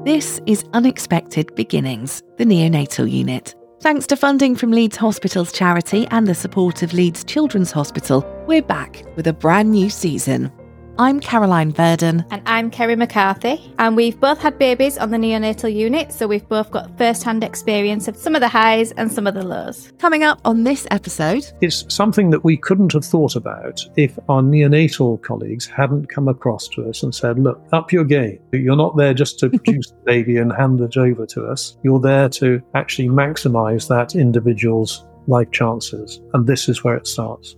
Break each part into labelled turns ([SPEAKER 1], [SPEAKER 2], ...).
[SPEAKER 1] This is Unexpected Beginnings, the neonatal unit. Thanks to funding from Leeds Hospitals charity and the support of Leeds Children's Hospital, we're back with a brand new season. I'm Caroline Verdon.
[SPEAKER 2] And I'm Kerry McCarthy. And we've both had babies on the neonatal unit, so we've both got first-hand experience of some of the highs and some of the lows.
[SPEAKER 1] Coming up on this episode,
[SPEAKER 3] it's something that we couldn't have thought about if our neonatal colleagues hadn't come across to us and said, look, up your game. You're not there just to produce the baby and hand it over to us. You're there to actually maximise that individual's life chances. And this is where it starts.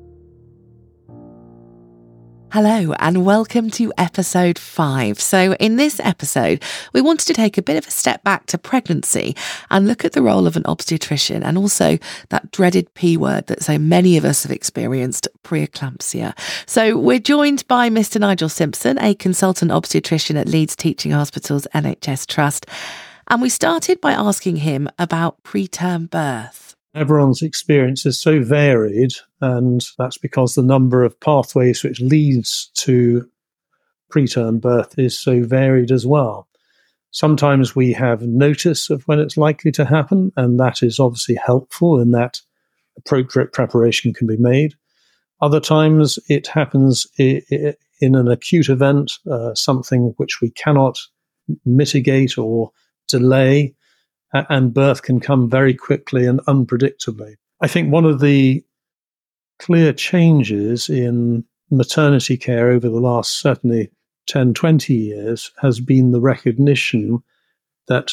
[SPEAKER 1] Hello and welcome to episode 5. So in this episode, we wanted to take a bit of a step back to pregnancy and look at the role of an obstetrician and also that dreaded P word that so many of us have experienced, preeclampsia. So we're joined by Mr. Nigel Simpson, a consultant obstetrician at Leeds Teaching Hospitals NHS Trust. And we started by asking him about preterm birth.
[SPEAKER 3] Everyone's experience is so varied, and that's because the number of pathways which leads to preterm birth is so varied as well. Sometimes we have notice of when it's likely to happen, and that is obviously helpful in that appropriate preparation can be made. Other times it happens in an acute event, something which we cannot mitigate or delay, and birth can come very quickly and unpredictably. I think one of the clear changes in maternity care over the last certainly 10, 20 years has been the recognition that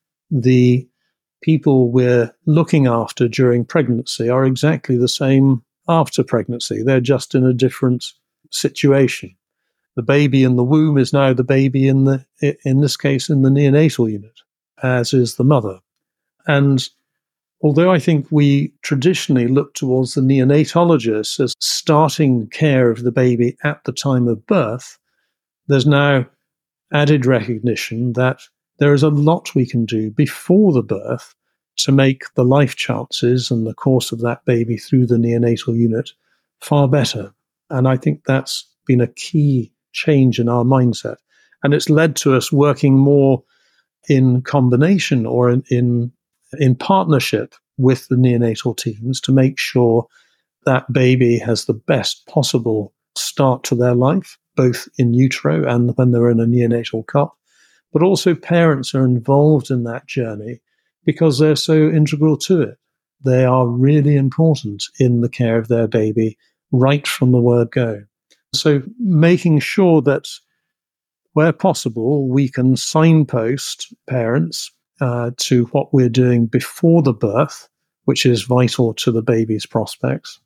[SPEAKER 3] the people we're looking after during pregnancy are exactly the same after pregnancy. They're just in a different situation. The baby in the womb is now the baby in this case, in the neonatal unit, as is the mother. And although I think we traditionally look towards the neonatologist as starting care of the baby at the time of birth, there's now added recognition that there is a lot we can do before the birth to make the life chances and the course of that baby through the neonatal unit far better. And I think that's been a key change in our mindset. And it's led to us working more in combination or in partnership with the neonatal teams to make sure that baby has the best possible start to their life, both in utero and when they're in a neonatal cot. But also parents are involved in that journey because they're so integral to it. They are really important in the care of their baby right from the word go. So making sure that where possible, we can signpost parents to what we're doing before the birth, which is vital to the baby's prospects,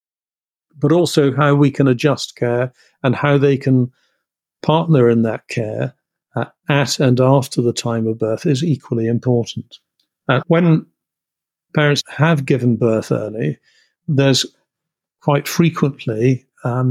[SPEAKER 3] but also how we can adjust care and how they can partner in that care at and after the time of birth is equally important. When parents have given birth early, there's quite frequently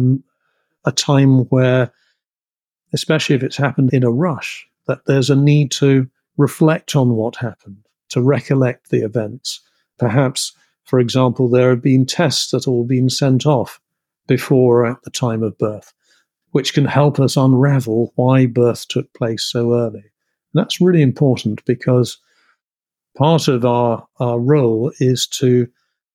[SPEAKER 3] a time where, especially if it's happened in a rush, that there's a need to reflect on what happened, to recollect the events. Perhaps, for example, there have been tests that have all been sent off before or at the time of birth, which can help us unravel why birth took place so early. And that's really important because part of our role is to,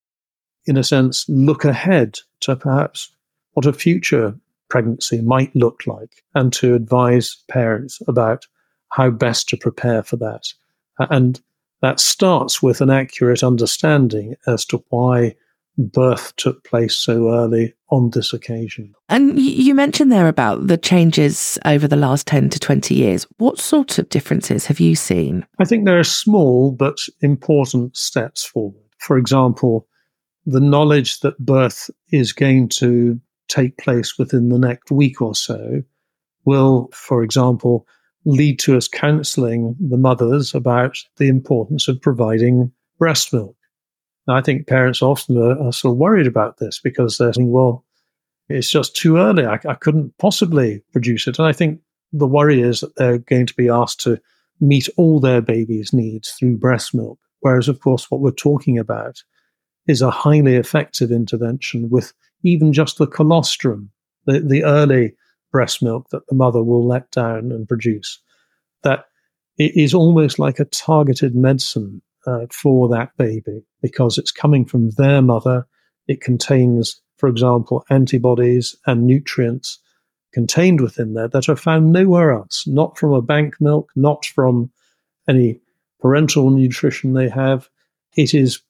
[SPEAKER 3] in a sense, look ahead to perhaps what a future pregnancy might look like and to advise parents about how best to prepare for that. And that starts with an accurate understanding as to why birth took place so early on this occasion.
[SPEAKER 1] And you mentioned there about the changes over the last 10 to 20 years. What sort of differences have you seen?
[SPEAKER 3] I think there are small but important steps forward. For example, the knowledge that birth is going to take place within the next week or so will, for example, lead to us counselling the mothers about the importance of providing breast milk. Now, I think parents often are sort of worried about this because they're saying, well, it's just too early. I couldn't possibly produce it. And I think the worry is that they're going to be asked to meet all their baby's needs through breast milk. Whereas, of course, what we're talking about is a highly effective intervention with even just the colostrum, the early breast milk that the mother will let down and produce. That it is almost like a targeted medicine for that baby, because it's coming from their mother. It contains, for example, antibodies and nutrients contained within there that are found nowhere else, not from a bank milk, not from any parental nutrition they have. It is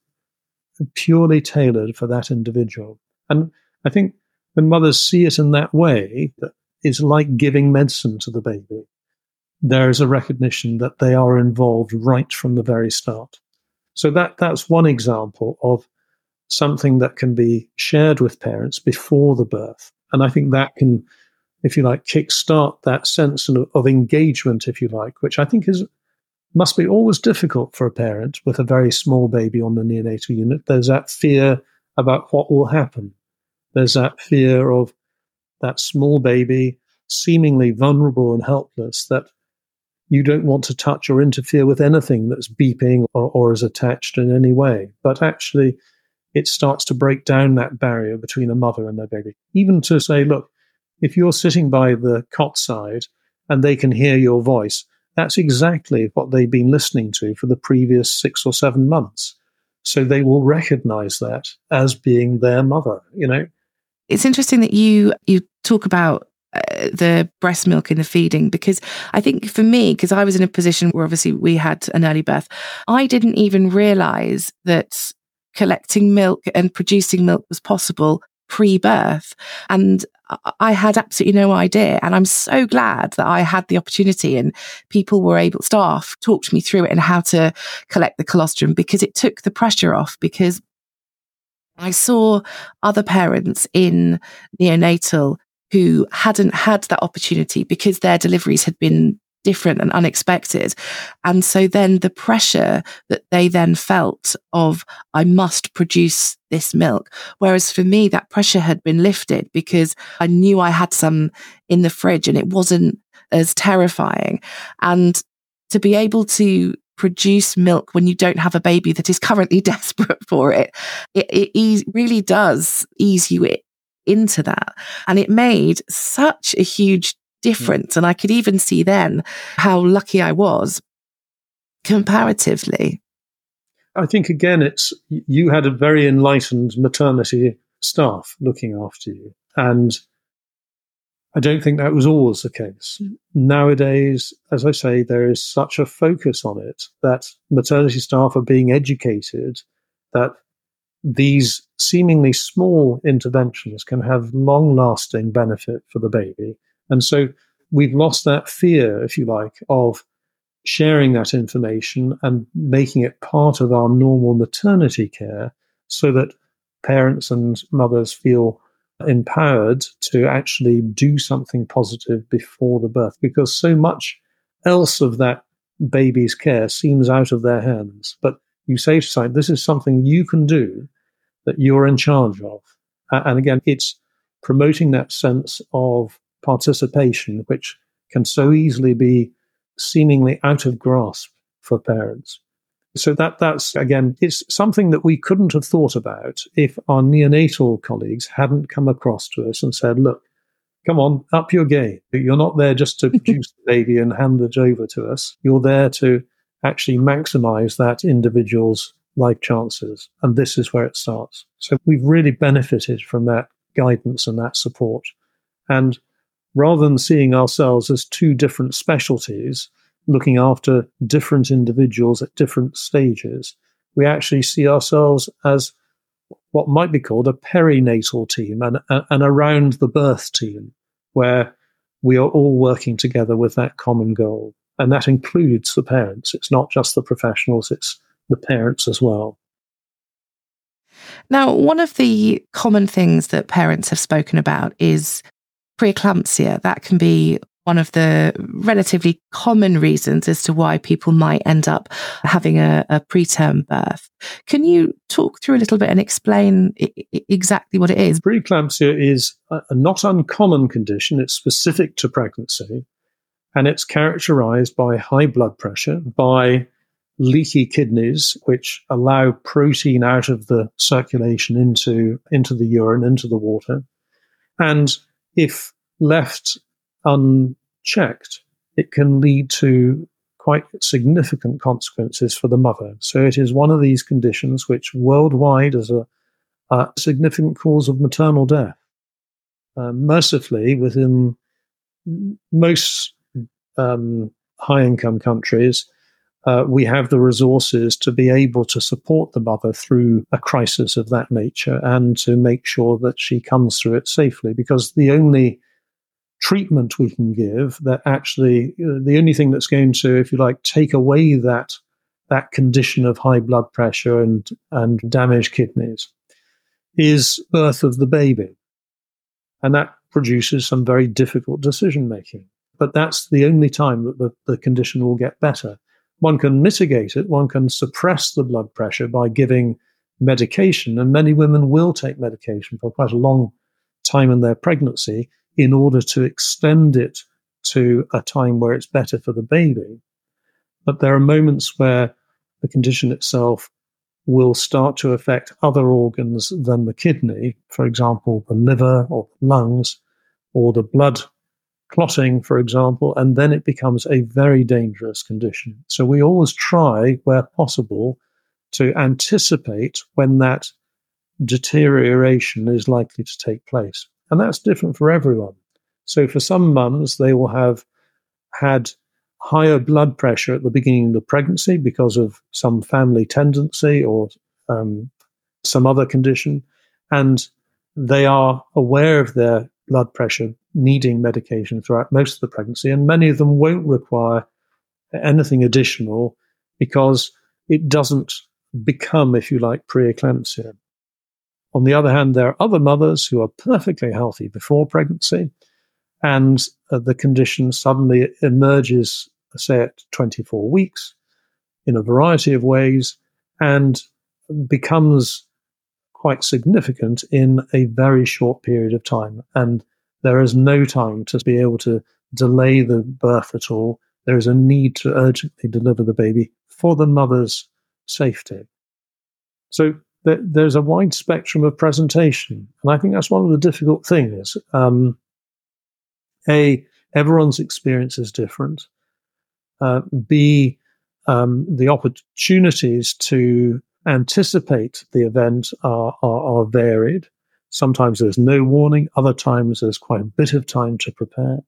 [SPEAKER 3] purely tailored for that individual. And I think when mothers see it in that way, that it's like giving medicine to the baby, there is a recognition that they are involved right from the very start. So that's one example of something that can be shared with parents before the birth. And I think that can, if you like, kickstart that sense of engagement, if you like, which I think must be always difficult for a parent with a very small baby on the neonatal unit. There's that fear about what will happen. There's that fear of that small baby, seemingly vulnerable and helpless, that you don't want to touch or interfere with anything that's beeping or is attached in any way. But actually, it starts to break down that barrier between a mother and their baby. Even to say, look, if you're sitting by the cot side and they can hear your voice, that's exactly what they've been listening to for the previous 6 or 7 months. So they will recognize that as being their mother, you know.
[SPEAKER 1] It's interesting that you talk about the breast milk and the feeding, because I think for me, because I was in a position where obviously we had an early birth, I didn't even realize that collecting milk and producing milk was possible pre-birth. And I had absolutely no idea. And I'm so glad that I had the opportunity and people were able, staff talked me through it and how to collect the colostrum, because it took the pressure off. Because I saw other parents in neonatal who hadn't had that opportunity because their deliveries had been different and unexpected. And so then the pressure that they then felt of, I must produce this milk. Whereas for me, that pressure had been lifted because I knew I had some in the fridge and it wasn't as terrifying. And to be able to produce milk when you don't have a baby that is currently desperate for it, it really does ease you into that. And it made such a huge difference. And I could even see then how lucky I was comparatively.
[SPEAKER 3] I think, again, you had a very enlightened maternity staff looking after you. And I don't think that was always the case. Nowadays, as I say, there is such a focus on it that maternity staff are being educated that these seemingly small interventions can have long-lasting benefit for the baby. And so we've lost that fear, if you like, of sharing that information and making it part of our normal maternity care so that parents and mothers feel empowered to actually do something positive before the birth, because so much else of that baby's care seems out of their hands. But you say to someone, this is something you can do that you're in charge of. And again, it's promoting that sense of participation, which can so easily be seemingly out of grasp for parents. So that's, again, it's something that we couldn't have thought about if our neonatal colleagues hadn't come across to us and said, look, come on, up your game. You're not there just to produce the baby and hand it over to us. You're there to actually maximize that individual's life chances. And this is where it starts. So we've really benefited from that guidance and that support. And rather than seeing ourselves as two different specialties looking after different individuals at different stages, we actually see ourselves as what might be called a perinatal team and around the birth team, where we are all working together with that common goal. And that includes the parents. It's not just the professionals, it's the parents as well.
[SPEAKER 1] Now, one of the common things that parents have spoken about is preeclampsia. That can be one of the relatively common reasons as to why people might end up having a preterm birth. Can you talk through a little bit and explain exactly what it is?
[SPEAKER 3] Preeclampsia is a not uncommon condition. It's specific to pregnancy, and it's characterized by high blood pressure, by leaky kidneys, which allow protein out of the circulation into the urine, into the water. And if left unchecked, it can lead to quite significant consequences for the mother. So it is one of these conditions which worldwide is a significant cause of maternal death. Mercifully, within most high-income countries, we have the resources to be able to support the mother through a crisis of that nature and to make sure that she comes through it safely, because the only treatment we can give that actually, the only thing that's going to, if you like, take away that condition of high blood pressure and damaged kidneys is birth of the baby. And that produces some very difficult decision making. But that's the only time that the condition will get better. One can mitigate it, one can suppress the blood pressure by giving medication, and many women will take medication for quite a long time in their pregnancy in order to extend it to a time where it's better for the baby. But there are moments where the condition itself will start to affect other organs than the kidney, for example, the liver or the lungs, or the blood clotting, for example, and then it becomes a very dangerous condition. So we always try, where possible, to anticipate when that deterioration is likely to take place. And that's different for everyone. So for some mums, they will have had higher blood pressure at the beginning of the pregnancy because of some family tendency or some other condition, and they are aware of their blood pressure needing medication throughout most of the pregnancy, and many of them won't require anything additional because it doesn't become, if you like, preeclampsia. On the other hand, there are other mothers who are perfectly healthy before pregnancy, and the condition suddenly emerges, say, at 24 weeks in a variety of ways and becomes quite significant in a very short period of time. And there is no time to be able to delay the birth at all. There is a need to urgently deliver the baby for the mother's safety. So there's a wide spectrum of presentation. And I think that's one of the difficult things. A, everyone's experience is different. B, the opportunities to anticipate the event are varied. Sometimes there's no warning. Other times there's quite a bit of time to prepare.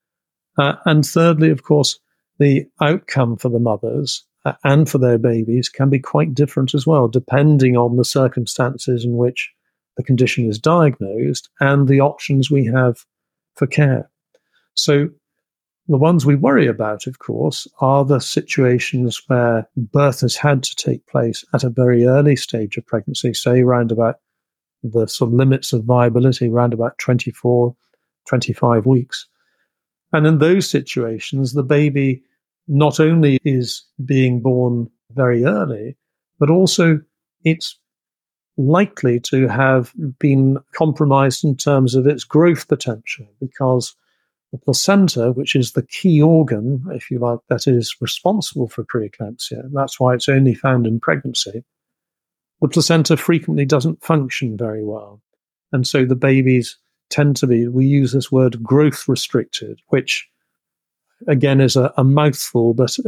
[SPEAKER 3] And thirdly, of course, the outcome for the mothers and for their babies can be quite different as well, depending on the circumstances in which the condition is diagnosed and the options we have for care. So the ones we worry about, of course, are the situations where birth has had to take place at a very early stage of pregnancy, say around about the sort of limits of viability, around about 24, 25 weeks. And in those situations, the baby not only is being born very early, but also it's likely to have been compromised in terms of its growth potential, because the placenta, which is the key organ, if you like, that is responsible for preeclampsia, that's why it's only found in pregnancy, the placenta frequently doesn't function very well. And so the babies tend to be, we use this word growth restricted, which again is a mouthful, but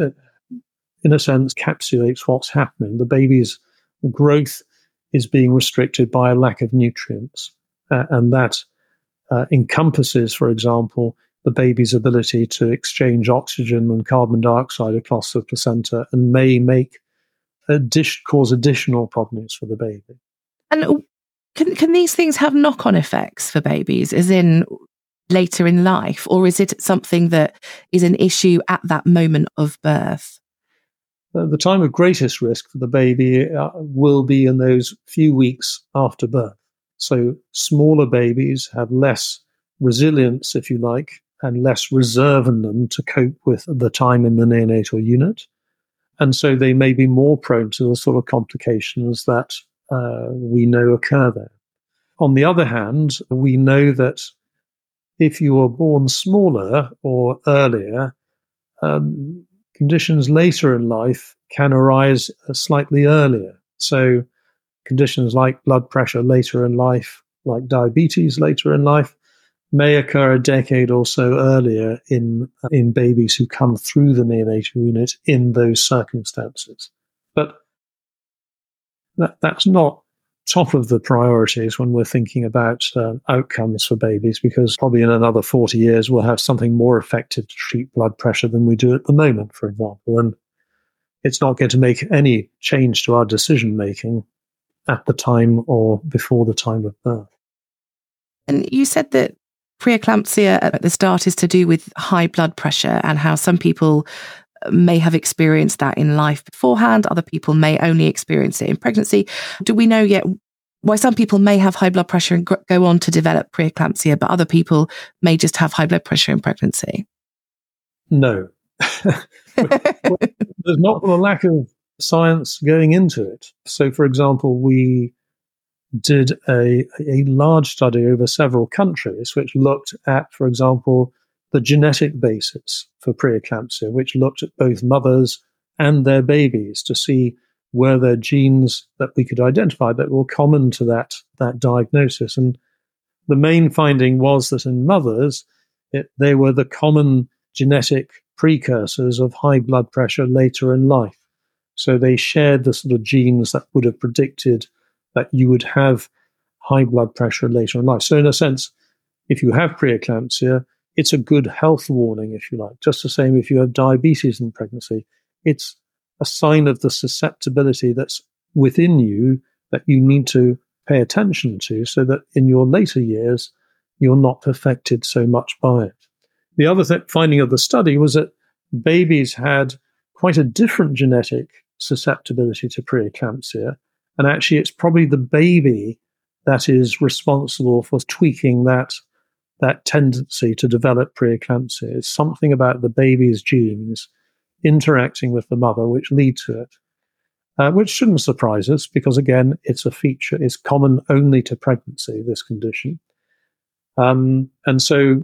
[SPEAKER 3] in a sense encapsulates what's happening. The baby's growth is being restricted by a lack of nutrients. And that encompasses, for example, the baby's ability to exchange oxygen and carbon dioxide across the placenta, and may make cause additional problems for the baby.
[SPEAKER 1] And can these things have knock-on effects for babies, as in later in life, or is it something that is an issue at that moment of birth?
[SPEAKER 3] The time of greatest risk for the baby will be in those few weeks after birth. So smaller babies have less resilience, if you like, and less reserve in them to cope with the time in the neonatal unit. And so they may be more prone to the sort of complications that we know occur there. On the other hand, we know that if you are born smaller or earlier, conditions later in life can arise slightly earlier. So conditions like blood pressure later in life, like diabetes later in life, may occur a decade or so earlier in babies who come through the neonatal unit in those circumstances. But that's not top of the priorities when we're thinking about outcomes for babies, because probably in another 40 years we'll have something more effective to treat blood pressure than we do at the moment, for example. And it's not going to make any change to our decision making at the time or before the time of birth.
[SPEAKER 1] And you said that preeclampsia at the start is to do with high blood pressure, and how some people may have experienced that in life beforehand. Other people may only experience it in pregnancy. Do we know yet why some people may have high blood pressure and go on to develop preeclampsia, but other people may just have high blood pressure in pregnancy?
[SPEAKER 3] No. There's not a lack of science going into it. So, for example, we did a large study over several countries which looked at, for example, the genetic basis for preeclampsia, which looked at both mothers and their babies to see were there genes that we could identify that were common to that diagnosis. And the main finding was that in mothers, they were the common genetic precursors of high blood pressure later in life. So they shared the sort of genes that would have predicted that you would have high blood pressure later in life. So in a sense, if you have preeclampsia, it's a good health warning, if you like. Just the same if you have diabetes in pregnancy. It's a sign of the susceptibility that's within you that you need to pay attention to so that in your later years, you're not affected so much by it. The other finding of the study was that babies had quite a different genetic susceptibility to preeclampsia. And actually, it's probably the baby that is responsible for tweaking that tendency to develop preeclampsia. It's something about the baby's genes interacting with the mother which lead to it, which shouldn't surprise us because, again, it's a feature. It's common only to pregnancy, this condition. And so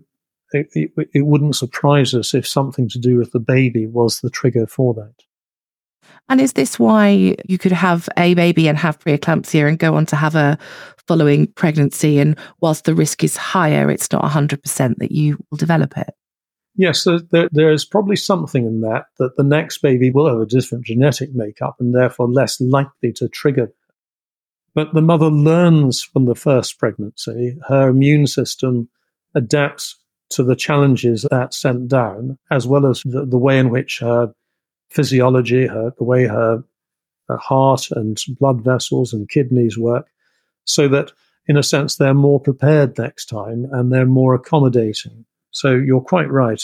[SPEAKER 3] it wouldn't surprise us if something to do with the baby was the trigger for that.
[SPEAKER 1] And is this why you could have a baby and have preeclampsia and go on to have a following pregnancy, and whilst the risk is higher, it's not 100% that you will develop it?
[SPEAKER 3] Yes, there is probably something in that the next baby will have a different genetic makeup and therefore less likely to trigger. But the mother learns from the first pregnancy. Her immune system adapts to the challenges that's sent down, as well as the way in which her physiology, the way her heart and blood vessels and kidneys work, so that, in a sense, they're more prepared next time and they're more accommodating. So you're quite right.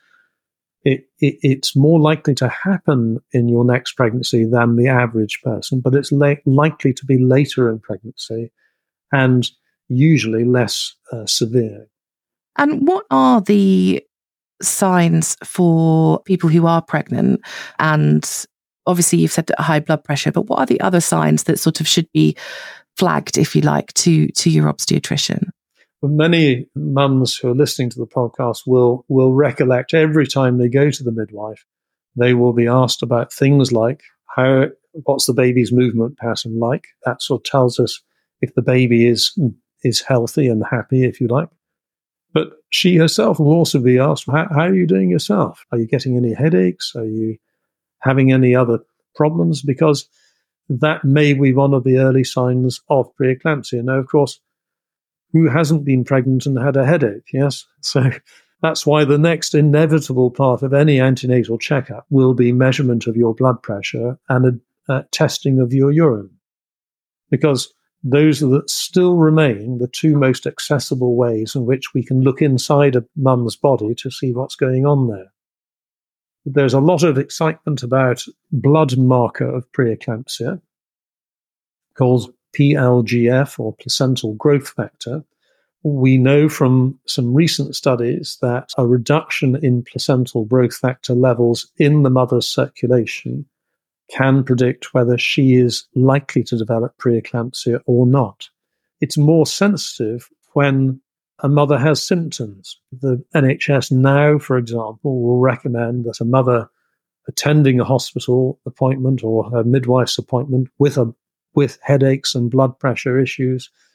[SPEAKER 3] It's more likely to happen in your next pregnancy than the average person, but it's likely to be later in pregnancy and usually less severe.
[SPEAKER 1] And what are the signs for people who are pregnant? And obviously you've said that high blood pressure, but what are the other signs that sort of should be flagged, if you like, to your obstetrician?
[SPEAKER 3] Well, many mums who are listening to the podcast will recollect every time they go to the midwife, they will be asked about things like what's the baby's movement pattern like? That sort of tells us if the baby is healthy and happy, if you like. But she herself will also be asked, how are you doing yourself? Are you getting any headaches? Are you having any other problems? Because that may be one of the early signs of preeclampsia. Now, of course, who hasn't been pregnant and had a headache? Yes. So that's why the next inevitable part of any antenatal checkup will be measurement of your blood pressure and a testing of your urine. Because those that still remain the two most accessible ways in which we can look inside a mum's body to see what's going on there. There's a lot of excitement about blood marker of preeclampsia called PLGF, or placental growth factor. We know from some recent studies that a reduction in placental growth factor levels in the mother's circulation can predict whether she is likely to develop preeclampsia or not. It's more sensitive when a mother has symptoms. The NHS now, for example, will recommend that a mother attending a hospital appointment or her midwife's appointment with headaches and blood pressure issues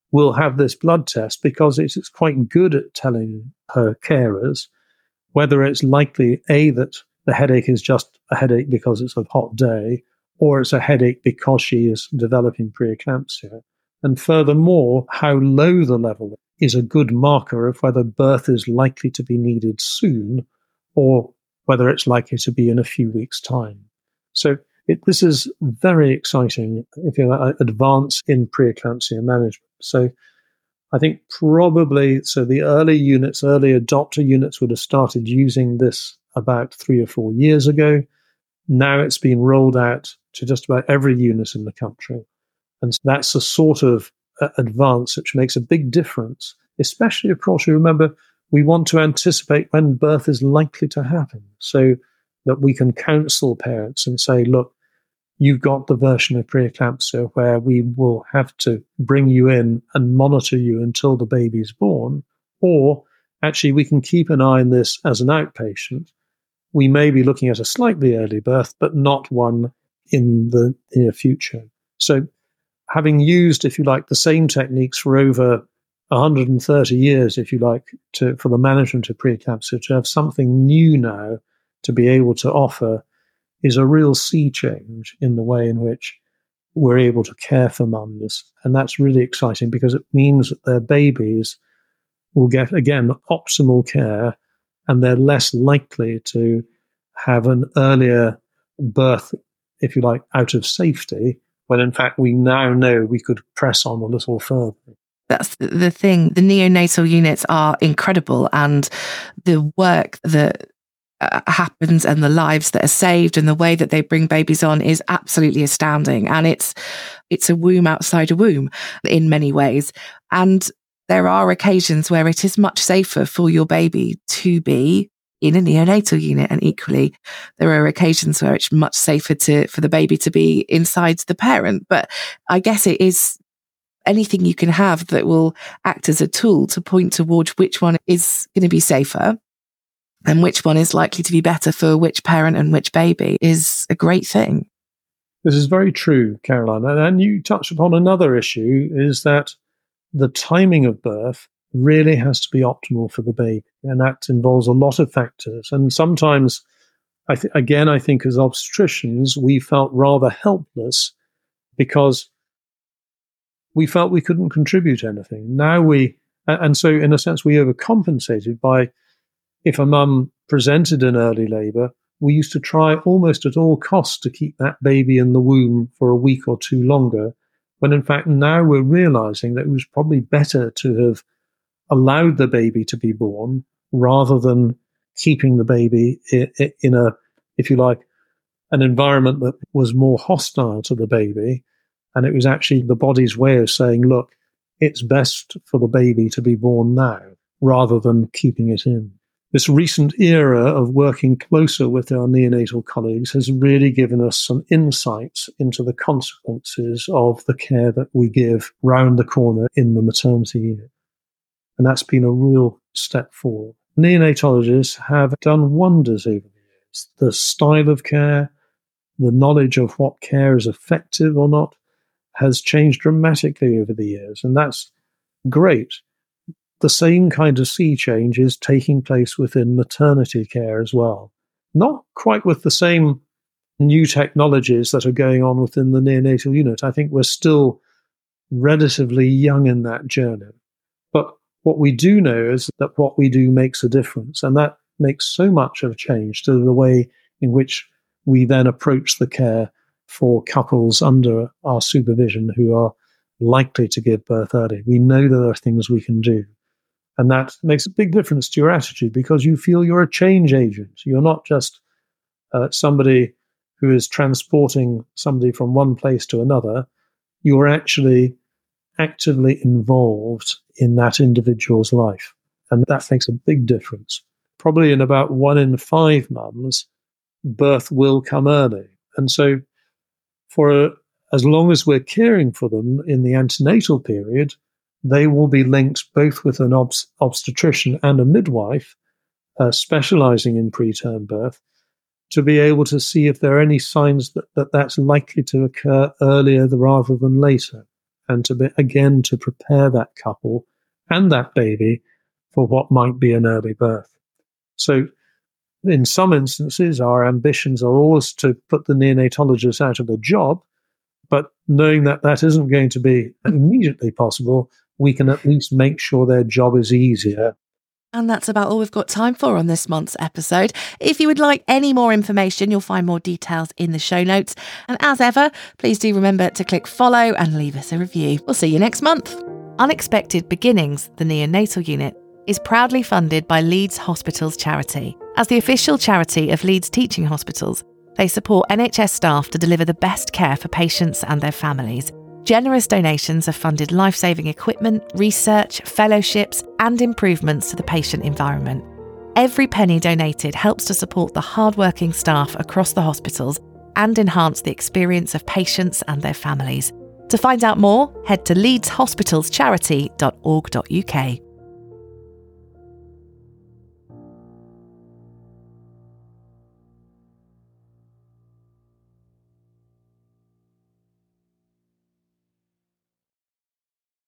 [SPEAKER 3] will have this blood test because it's quite good at telling her carers whether it's likely, A, that the headache is just a headache because it's a hot day, or it's a headache because she is developing preeclampsia. And furthermore, how low the level is a good marker of whether birth is likely to be needed soon or whether it's likely to be in a few weeks' time. So this is very exciting, if you like, advance in preeclampsia management. So I think probably, the early adopter units would have started using this about 3 or 4 years ago. Now it's been rolled out to just about every unit in the country. And so that's a sort of advance which makes a big difference, especially, of course, you remember, we want to anticipate when birth is likely to happen so that we can counsel parents and say, look, you've got the version of preeclampsia where we will have to bring you in and monitor you until the baby's born, or actually we can keep an eye on this as an outpatient. We may be looking at a slightly early birth, but not one in the near future. So having used, if you like, the same techniques for over 130 years, if you like, for the management of preeclampsia, to have something new now to be able to offer is a real sea change in the way in which we're able to care for mums. And that's really exciting because it means that their babies will get, again, optimal care, and they're less likely to have an earlier birth, if you like, out of safety, when in fact we now know we could press on a little further.
[SPEAKER 1] That's the thing. The neonatal units are incredible, and the work that happens and the lives that are saved and the way that they bring babies on is absolutely astounding. And it's a womb outside a womb in many ways. And there are occasions where it is much safer for your baby to be in a neonatal unit, and equally there are occasions where it's much safer for the baby to be inside the parent. But I guess it is anything you can have that will act as a tool to point towards which one is going to be safer and which one is likely to be better for which parent and which baby is a great thing.
[SPEAKER 3] This is very true, Caroline. And you touched upon another issue, is that the timing of birth really has to be optimal for the baby. And that involves a lot of factors. And sometimes, I think as obstetricians, we felt rather helpless because we felt we couldn't contribute anything. And so in a sense, we overcompensated by, if a mum presented in early labour, we used to try almost at all costs to keep that baby in the womb for a week or two longer, when in fact now we're realising that it was probably better to have allowed the baby to be born rather than keeping the baby in a, if you like, an environment that was more hostile to the baby. And it was actually the body's way of saying, look, it's best for the baby to be born now rather than keeping it in. This recent era of working closer with our neonatal colleagues has really given us some insights into the consequences of the care that we give round the corner in the maternity unit. And that's been a real step forward. Neonatologists have done wonders over the years. The style of care, the knowledge of what care is effective or not, has changed dramatically over the years. And that's great. The same kind of sea change is taking place within maternity care as well. Not quite with the same new technologies that are going on within the neonatal unit. I think we're still relatively young in that journey. But what we do know is that what we do makes a difference. And that makes so much of a change to the way in which we then approach the care for couples under our supervision who are likely to give birth early. We know there are things we can do. And that makes a big difference to your attitude because you feel you're a change agent. You're not just somebody who is transporting somebody from one place to another. You're actually actively involved in that individual's life. And that makes a big difference. Probably in about 1 in 5 mums, birth will come early. And so for as long as we're caring for them in the antenatal period, they will be linked both with an obstetrician and a midwife specializing in preterm birth to be able to see if there are any signs that that's likely to occur earlier rather than later. and to prepare that couple and that baby for what might be an early birth. So in some instances, our ambitions are always to put the neonatologist out of a job, but knowing that that isn't going to be immediately possible, we can at least make sure their job is easier.
[SPEAKER 1] And that's about all we've got time for on this month's episode. If you would like any more information, you'll find more details in the show notes. And as ever, please do remember to click follow and leave us a review. We'll see you next month. Unexpected Beginnings, the neonatal unit, is proudly funded by Leeds Hospitals Charity. As the official charity of Leeds Teaching Hospitals, they support NHS staff to deliver the best care for patients and their families. Generous donations have funded life-saving equipment, research, fellowships, and improvements to the patient environment. Every penny donated helps to support the hard-working staff across the hospitals and enhance the experience of patients and their families. To find out more, head to leedshospitalscharity.org.uk.